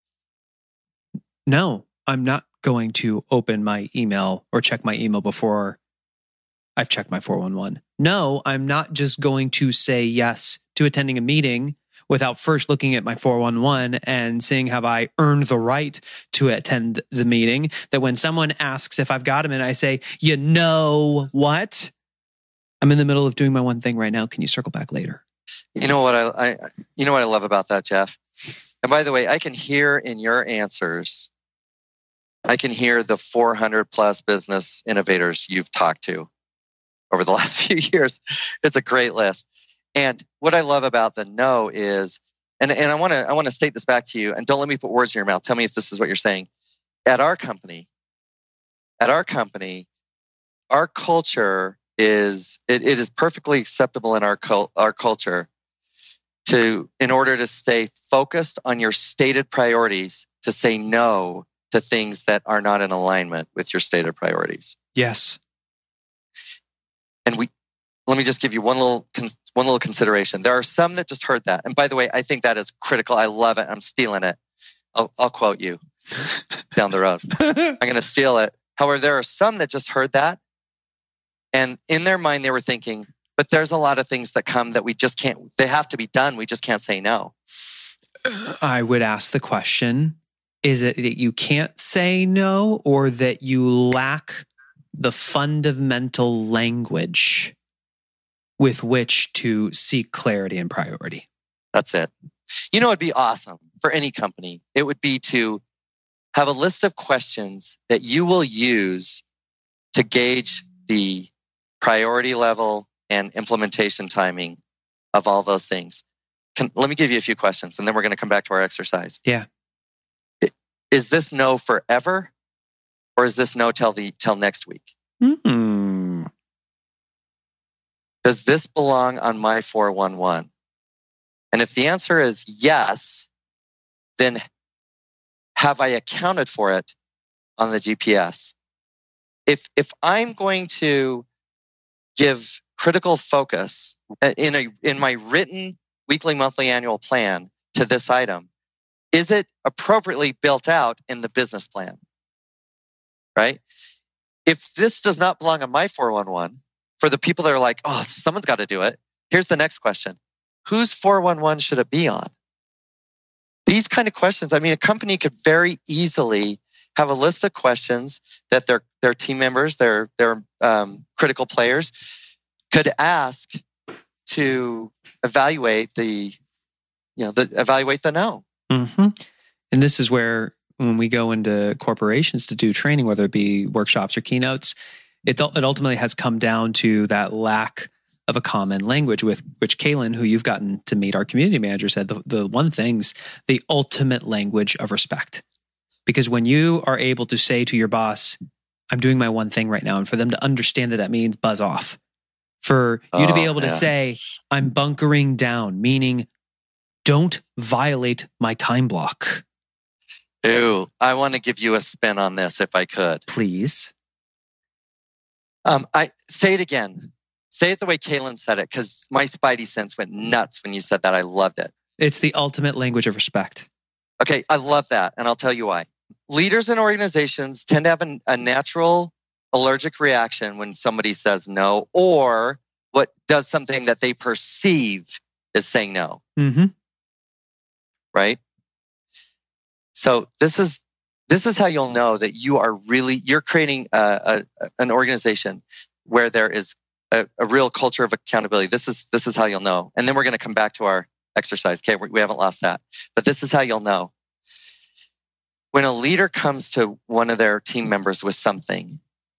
No, I'm not going to open my email or check my email before I've checked my 411. No, I'm not just going to say yes to attending a meeting without first looking at my 411 and seeing have I earned the right to attend the meeting. That when someone asks if I've got them and I say, you know what? I'm in the middle of doing my one thing right now. Can you circle back later? You know what I love about that, Jeff? And by the way, I can hear in your answers, I can hear the 400 plus business innovators you've talked to over the last few years. It's a great list. And what I love about the no is, and I want to state this back to you, and don't let me put words in your mouth. Tell me if this is what you're saying. At our company, our culture is it is perfectly acceptable in our culture in order to stay focused on your stated priorities, to say no to things that are not in alignment with your stated priorities. Yes. And let me just give you one little consideration. There are some that just heard that. And by the way, I think that is critical. I love it. I'm stealing it. I'll quote you down the road. I'm going to steal it. However, there are some that just heard that. And in their mind, they were thinking, but there's a lot of things that come that we just can't, they have to be done. We just can't say no. I would ask the question, is it that you can't say no, or that you lack the fundamental language with which to seek clarity and priority? That's it. You know, it'd be awesome for any company. It would be to have a list of questions that you will use to gauge the priority level and implementation timing of all those things. Let me give you a few questions, and then we're going to come back to our exercise. Yeah. Is this no forever, or is this no till next week? Mm-hmm. Does this belong on my 411? And if the answer is yes, then have I accounted for it on the GPS? If I'm going to give critical focus in my written weekly, monthly, annual plan to this item, is it appropriately built out in the business plan? Right? If this does not belong on my 411, for the people that are like, oh, someone's got to do it, here's the next question. Whose 411 should it be on? These kind of questions, I mean, a company could very easily have a list of questions that their team members, their critical players could ask to evaluate the no. Mm-hmm. And this is where, when we go into corporations to do training, whether it be workshops or keynotes, it ultimately has come down to that lack of a common language, with which Kaylin, who you've gotten to meet, our community manager, said the one thing's the ultimate language of respect. Because when you are able to say to your boss, I'm doing my one thing right now, and for them to understand that means buzz off. For you to be able to say, I'm bunkering down, meaning don't violate my time block. Ooh, I want to give you a spin on this if I could. Please. I say it again. Say it the way Kaylin said it, because my spidey sense went nuts when you said that. I loved it. It's the ultimate language of respect. Okay, I love that, and I'll tell you why. Leaders in organizations tend to have a natural allergic reaction when somebody says no, or what does something that they perceive as saying no. Mm-hmm. Right? So this is how you'll know that you're creating an organization where there is a real culture of accountability. This is how you'll know. And then we're going to come back to our exercise. Okay, we haven't lost that. But this is how you'll know. When a leader comes to one of their team members with something,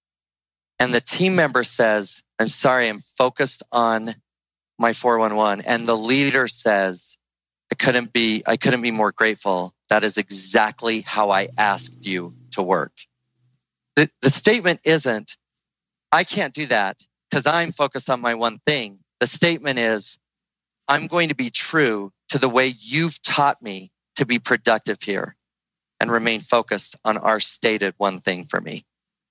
and the team member says, "I'm sorry, I'm focused on my 411," and the leader says, I couldn't be more grateful. That is exactly how I asked you to work. The statement isn't, I can't do that because I'm focused on my one thing. The statement is, I'm going to be true to the way you've taught me to be productive here and remain focused on our stated one thing for me.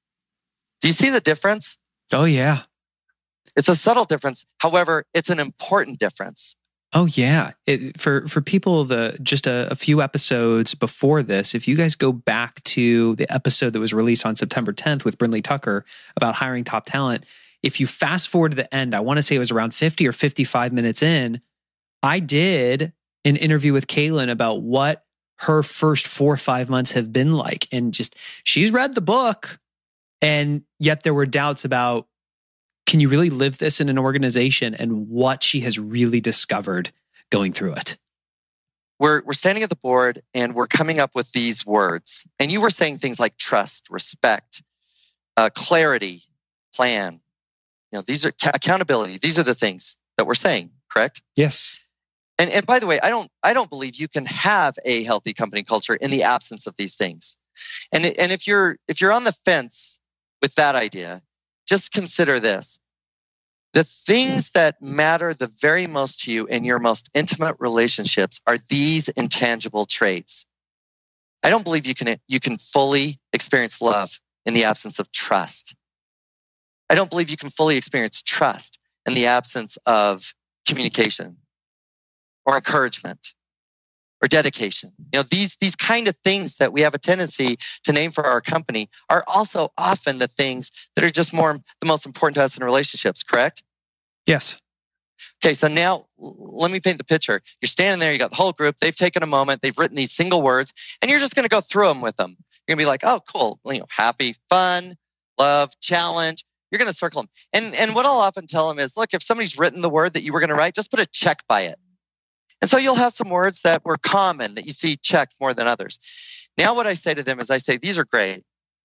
Do you see the difference? Oh, yeah. It's a subtle difference. However, it's an important difference. Oh, yeah. For people, just a few episodes before this, if you guys go back to the episode that was released on September 10th with Brindley Tucker about hiring top talent, if you fast forward to the end, I want to say it was around 50 or 55 minutes in, I did an interview with Kaylin about what her first 4 or 5 months have been like. And just, she's read the book, and yet there were doubts about, can you really live this in an organization, and what she has really discovered going through it? We're standing at the board and we're coming up with these words. And you were saying things like trust, respect, clarity, plan. These are accountability. These are the things that we're saying, correct? Yes. And by the way, I don't believe you can have a healthy company culture in the absence of these things. And if you're on the fence with that idea, just consider this. The things that matter the very most to you in your most intimate relationships are these intangible traits. I don't believe you can fully experience love in the absence of trust. I don't believe you can fully experience trust in the absence of communication or encouragement or dedication. These kind of things that we have a tendency to name for our company are also often the things that are just the most important to us in relationships, correct? Yes. Okay, so now let me paint the picture. You're standing there, you got the whole group, they've taken a moment, they've written these single words, and you're just going to go through them with them. You're going to be like, oh, cool, happy, fun, love, challenge. You're going to circle them. And what I'll often tell them is, look, if somebody's written the word that you were going to write, just put a check by it. And so you'll have some words that were common that you see checked more than others. Now what I say to them is I say, these are great.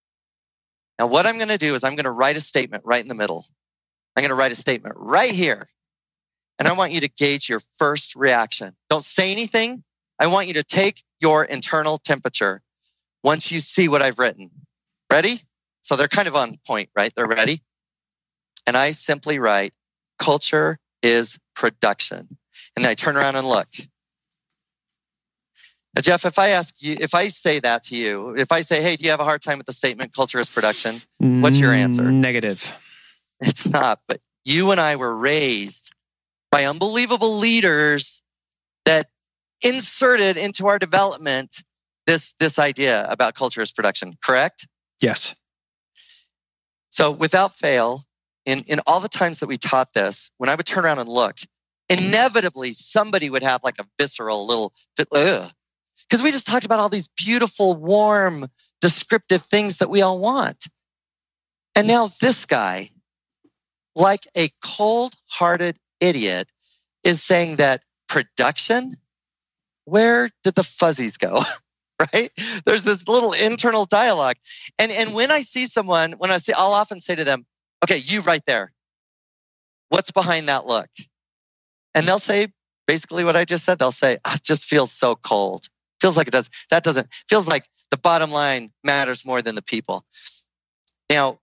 Now what I'm going to do is I'm going to write a statement right in the middle. I'm going to write a statement right here. And I want you to gauge your first reaction. Don't say anything. I want you to take your internal temperature once you see what I've written. Ready? So they're kind of on point, right? They're ready. And I simply write, culture is production. And then I turn around and look. Now, Jeff, if I say that to you, if I say, hey, do you have a hard time with the statement, culture is production? What's your answer? Negative. It's not, but you and I were raised by unbelievable leaders that inserted into our development this idea about culture as production, correct? Yes. So without fail, in all the times that we taught this, when I would turn around and look, inevitably somebody would have like a visceral little, because we just talked about all these beautiful, warm, descriptive things that we all want. And now this guy, like a cold-hearted idiot, is saying that production, where did the fuzzies go? Right? There's this little internal dialogue. And when I see someone, I'll often say to them, okay, you right there. What's behind that look? And they'll say basically what I just said. They'll say, it just feels so cold. Feels like it does. That doesn't. Feels like the bottom line matters more than the people. Now,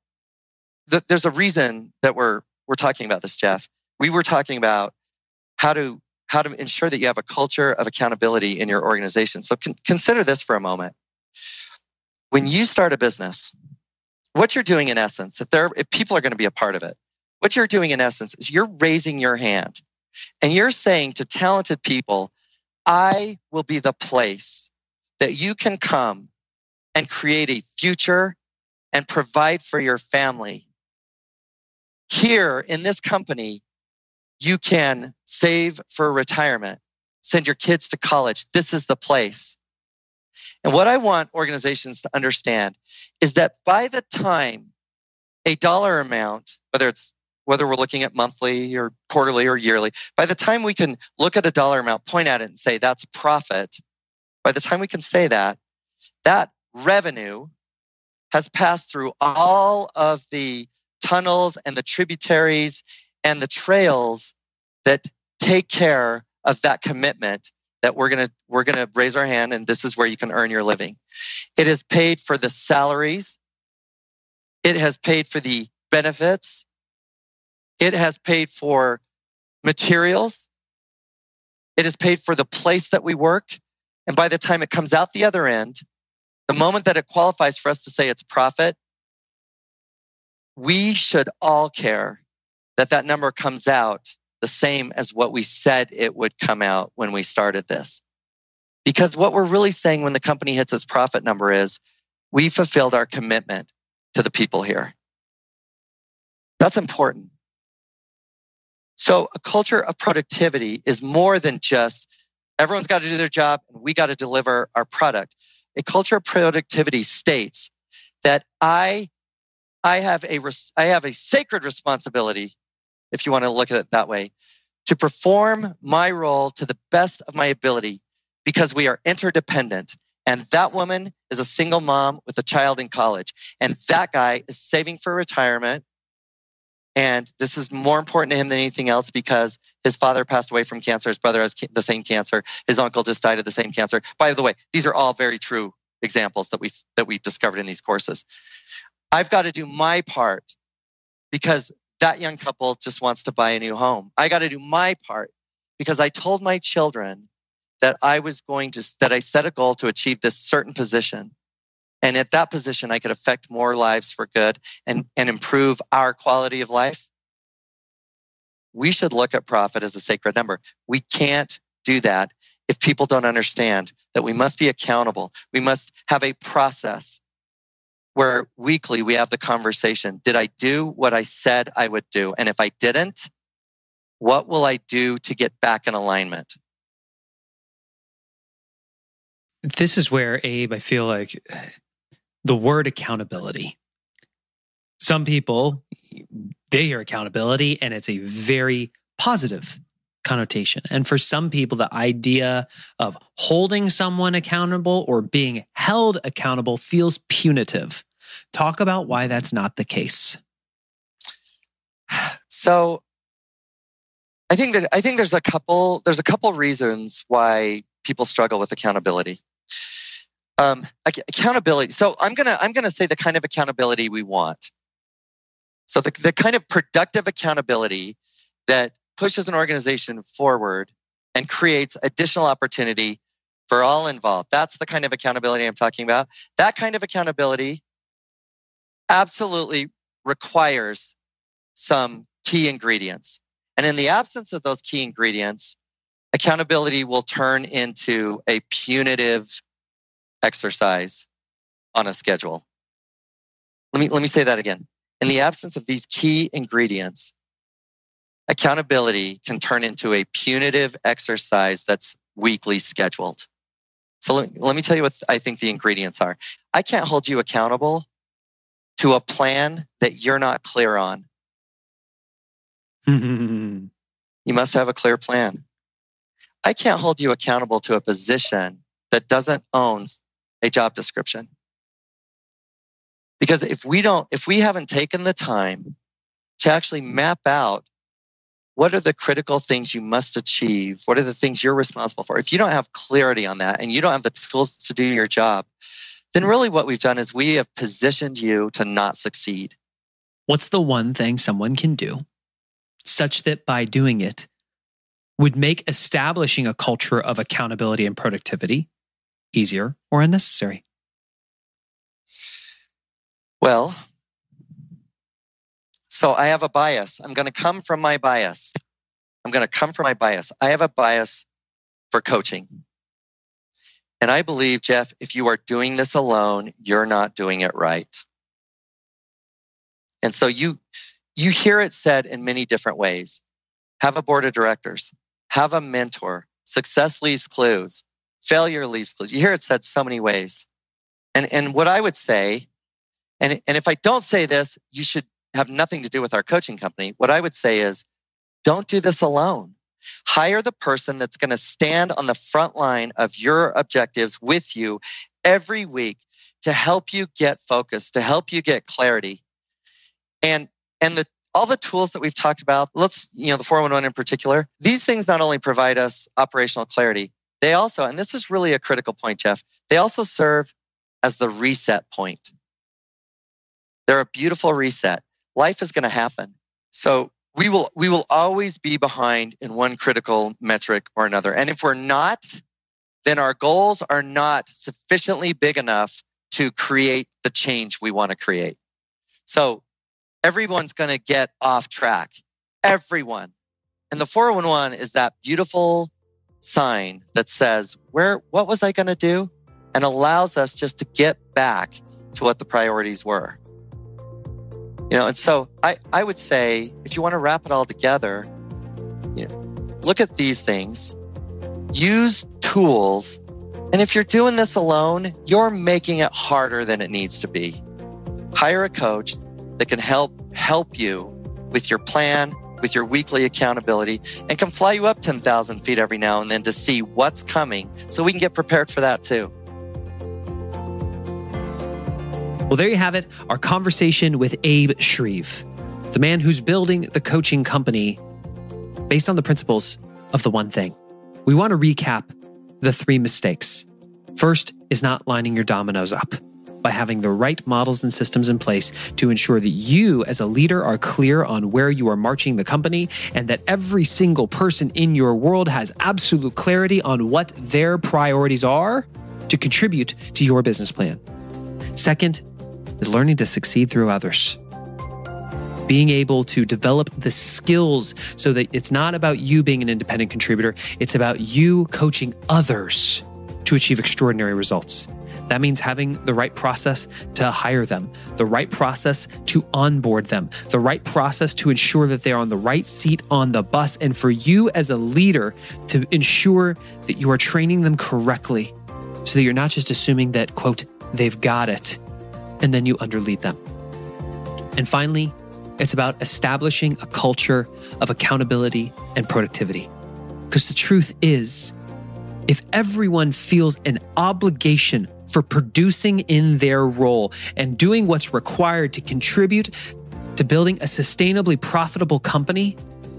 there's a reason that we're talking about this, Jeff. We were talking about how to how to ensure that you have a culture of accountability in your organization. So consider this for a moment. When you start a business, what you're doing in essence, if people are going to be a part of it, what you're doing in essence is you're raising your hand and you're saying to talented people, I will be the place that you can come and create a future and provide for your family. Here in this company, you can save for retirement, send your kids to college. This is the place. And what I want organizations to understand is that by the time a dollar amount, whether we're looking at monthly or quarterly or yearly, by the time we can look at a dollar amount, point at it and say that's profit, by the time we can say that, that revenue has passed through all of the tunnels and the tributaries and the trails that take care of that commitment that we're gonna raise our hand and this is where you can earn your living. It has paid for the salaries. It has paid for the benefits. It has paid for materials. It has paid for the place that we work. And by the time it comes out the other end, the moment that it qualifies for us to say it's profit, we should all care that that number comes out the same as what we said it would come out when we started this. Because what we're really saying when the company hits its profit number is we fulfilled our commitment to the people here. That's important. So a culture of productivity is more than just everyone's got to do their job and we got to deliver our product. A culture of productivity states that I have a sacred responsibility, if you want to look at it that way, to perform my role to the best of my ability because we are interdependent. And that woman is a single mom with a child in college. And that guy is saving for retirement. And this is more important to him than anything else because his father passed away from cancer. His brother has the same cancer. His uncle just died of the same cancer. By the way, these are all very true examples that we've discovered in these courses. I've got to do my part because that young couple just wants to buy a new home. I got to do my part because I told my children that that I set a goal to achieve this certain position. And at that position, I could affect more lives for good and improve our quality of life. We should look at profit as a sacred number. We can't do that if people don't understand that we must be accountable. We must have a process where weekly we have the conversation. Did I do what I said I would do? And if I didn't, what will I do to get back in alignment? This is where, Abe, I feel like the word accountability. Some people, they hear accountability and it's a very positive connotation. And for some people, the idea of holding someone accountable or being held accountable feels punitive. Talk about why that's not the case. So I think there's a couple reasons why people struggle with accountability. Accountability. So I'm gonna say the kind of accountability we want. So the kind of productive accountability that pushes an organization forward and creates additional opportunity for all involved. That's the kind of accountability I'm talking about. That kind of accountability absolutely requires some key ingredients. And in the absence of those key ingredients, accountability will turn into a punitive exercise on a schedule. Let me say that again. In the absence of these key ingredients, accountability can turn into a punitive exercise that's weekly scheduled. So let me tell you what I think the ingredients are. I can't hold you accountable to a plan that you're not clear on. You must have a clear plan. I can't hold you accountable to a position that doesn't own a job description. Because if we haven't taken the time to actually map out what are the critical things you must achieve, what are the things you're responsible for, if you don't have clarity on that and you don't have the tools to do your job, then really what we've done is we have positioned you to not succeed. What's the one thing someone can do such that by doing it, would make establishing a culture of accountability and productivity easier or unnecessary? Well, so I have a bias. I'm going to come from my bias. I have a bias for coaching. And I believe, Jeff, if you are doing this alone, you're not doing it right. And so you hear it said in many different ways. Have a board of directors. Have a mentor. Success leaves clues. Failure leaves clues. You hear it said so many ways. And what I would say, and if I don't say this, you should have nothing to do with our coaching company. What I would say is, don't do this alone. Hire the person that's going to stand on the front line of your objectives with you every week to help you get focused, to help you get clarity. And all the tools that we've talked about, the 411 in particular, these things not only provide us operational clarity, they also, and this is really a critical point, Jeff, they also serve as the reset point. They're a beautiful reset. Life is going to happen. So we will always be behind in one critical metric or another. And if we're not, then our goals are not sufficiently big enough to create the change we want to create. So everyone's going to get off track. Everyone. And the 411 is that beautiful sign that says, what was I going to do? And allows us just to get back to what the priorities were. And so I would say, if you want to wrap it all together, look at these things, use tools, and if you're doing this alone, you're making it harder than it needs to be. Hire a coach that can help you with your plan, with your weekly accountability, and can fly you up 10,000 feet every now and then to see what's coming so we can get prepared for that too. Well, there you have it, our conversation with Abe Shreve, the man who's building the coaching company based on the principles of the one thing. We want to recap the 3 mistakes. First is not lining your dominoes up by having the right models and systems in place to ensure that you as a leader are clear on where you are marching the company and that every single person in your world has absolute clarity on what their priorities are to contribute to your business plan. Second is learning to succeed through others. Being able to develop the skills so that it's not about you being an independent contributor, it's about you coaching others to achieve extraordinary results. That means having the right process to hire them, the right process to onboard them, the right process to ensure that they're on the right seat on the bus, and for you as a leader to ensure that you are training them correctly so that you're not just assuming that, quote, they've got it, and then you underlead them. And finally, it's about establishing a culture of accountability and productivity. Because the truth is, if everyone feels an obligation for producing in their role and doing what's required to contribute to building a sustainably profitable company,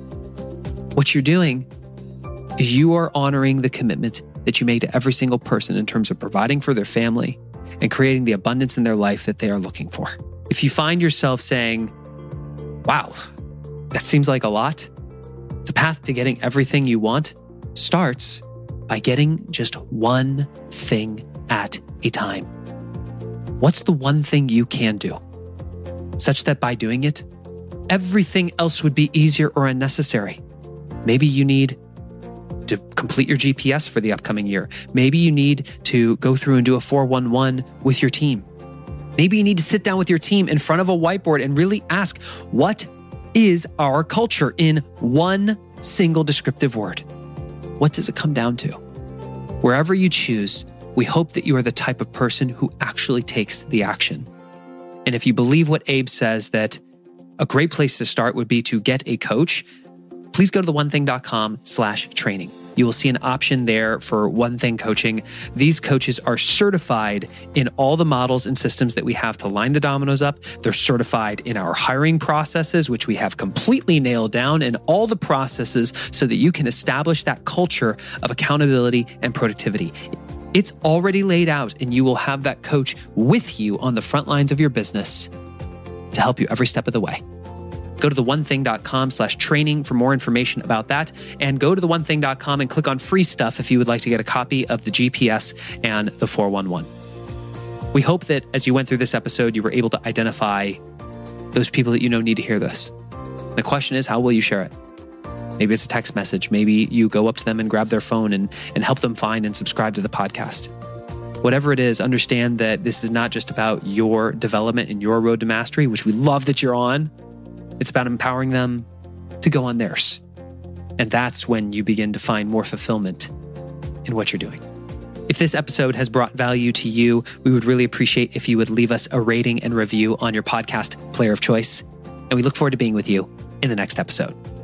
what you're doing is you are honoring the commitment that you made to every single person in terms of providing for their family and creating the abundance in their life that they are looking for. If you find yourself saying, wow, that seems like a lot, the path to getting everything you want starts by getting just one thing at a time. What's the one thing you can do? Such that by doing it, everything else would be easier or unnecessary. Maybe you need to complete your GPS for the upcoming year. Maybe you need to go through and do a 411 with your team. Maybe you need to sit down with your team in front of a whiteboard and really ask, what is our culture in one single descriptive word? What does it come down to? Wherever you choose, we hope that you are the type of person who actually takes the action. And if you believe what Abe says, that a great place to start would be to get a coach, please go to theonething.com/training. You will see an option there for One Thing Coaching. These coaches are certified in all the models and systems that we have to line the dominoes up. They're certified in our hiring processes, which we have completely nailed down, and all the processes so that you can establish that culture of accountability and productivity. It's already laid out, and you will have that coach with you on the front lines of your business to help you every step of the way. Go to theonething.com/training for more information about that. And go to theonething.com and click on free stuff if you would like to get a copy of the GPS and the 411. We hope that as you went through this episode, you were able to identify those people that you know need to hear this. The question is, how will you share it? Maybe it's a text message. Maybe you go up to them and grab their phone and help them find and subscribe to the podcast. Whatever it is, understand that this is not just about your development and your road to mastery, which we love that you're on. It's about empowering them to go on theirs. And that's when you begin to find more fulfillment in what you're doing. If this episode has brought value to you, we would really appreciate if you would leave us a rating and review on your podcast player of choice. And we look forward to being with you in the next episode.